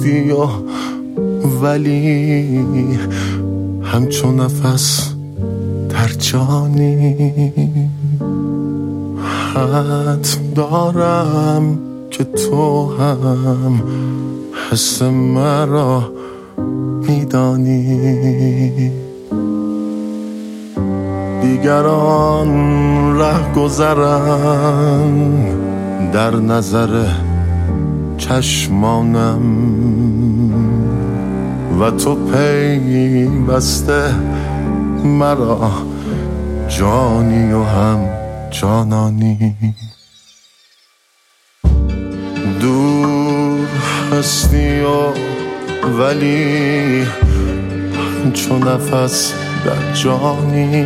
کردی و ولی همچون نفس در جانی. حد دارم که تو هم حس مرا میدانی. دیگران ره گذرن در نظر چشمانم و تو پیوسته مرا جانی و هم جانانی. دور هستی و ولی چون نفس در جانی.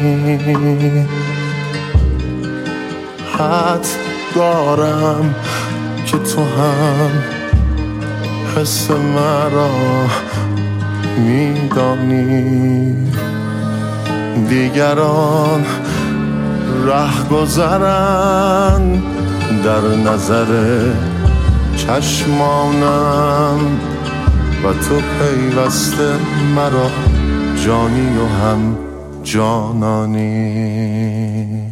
حد دارم که تو هم حس مرا میدانی. دیگران ره گذرن در نظر چشمانم و تو پیوسته مرا جانی و هم جانانی.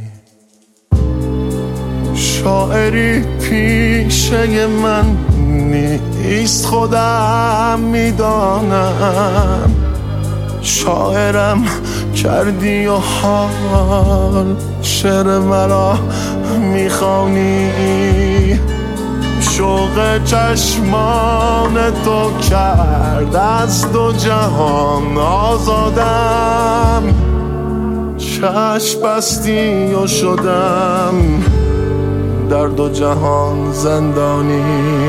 شاعری پیشه من نیست خودم میدانم. شاعرم کردی و حال شعر مرا میخوانی. شوق چشمان تو کرد از دو جهان آزادم. چشم بستی و شدم در دو جهان زندانی.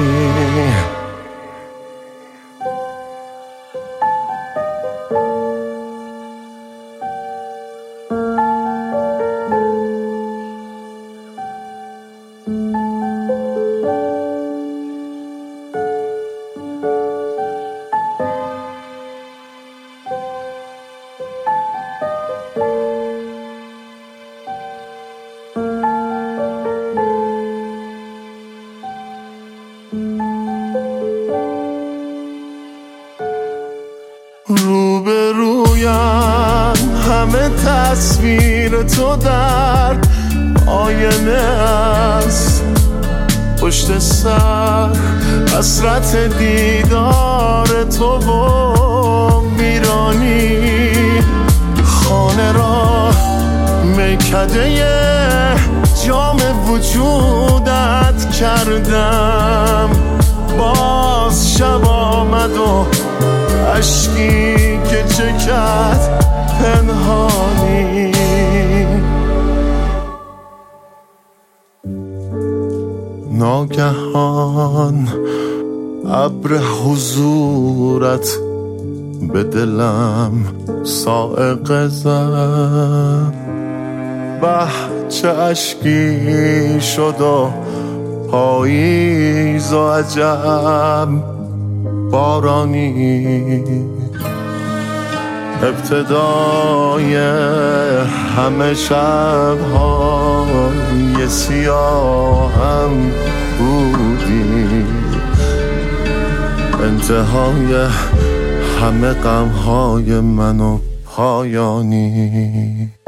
روبرویم همه تصویر تو در آینه است. پشت سر حسرت دیدار تو و ویرانی. خانه را میکده جام وجودت کردم. باز شب آمد و اشکی که چکد پنهانی. ناگهان ابر حضورت به دلم صاعقه زد. به چه اشکی شد و پاییز و عجب بارانی. ابتدای همه شب‌های سیاهم بودی. انتهای همه غم‌های من و پایانی.